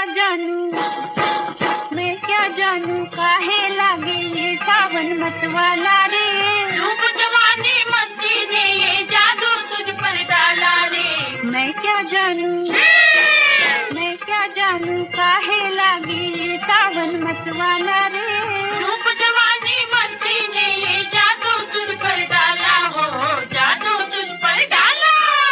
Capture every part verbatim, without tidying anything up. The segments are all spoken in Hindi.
जानू, मैं क्या जानू काहे लागे ये सावन मतवाला रे। रूप जवानी मस्ती ने ये जादू तुझ पर डाला रे। मैं क्या जानू, मैं क्या जानू काहे लागे ये सावन मतवाला रे। रूप जवानी मस्ती ने ये जादू तुझ पर डाला हो, जादू तुझ पर डाला।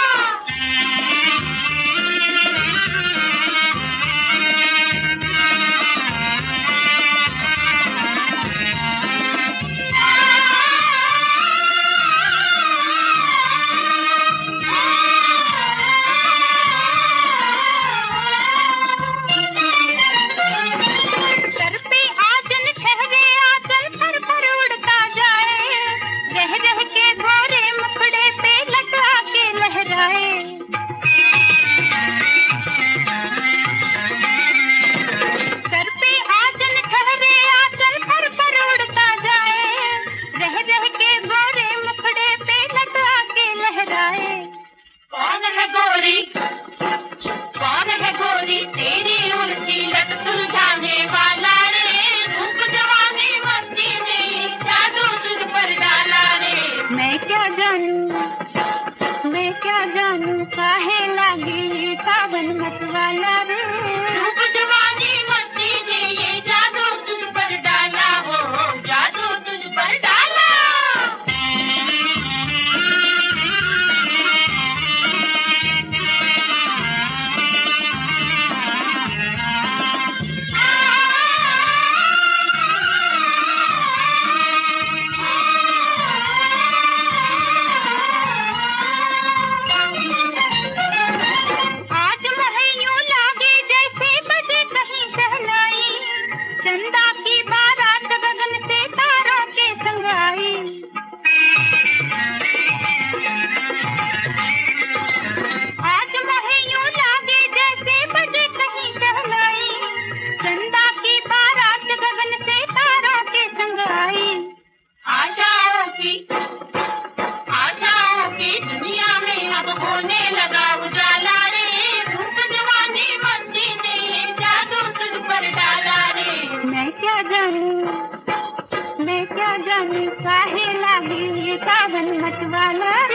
कौन है गोरी, कौन है गोरी तेरी उल्टी लत सुलझाने वाला रे। रूप जवानी मस्ती ने जादू तुझ पर डाला रे। मैं क्या जानू, मैं क्या जानू काहे लागे ये सावन मतवाला रे। रूप जवानी मस्ती ने ये जादू तुझ पर डाला हो, जादू तुझ पर डाला। आशाओं की दुनिया में अब होने लगा उजाला रे। रूप जवानी मस्ती ने ये जादू तुझ पर डाला रे। मैं क्या जानू, मैं क्या जानू काहे लागे ये सावन मतवाला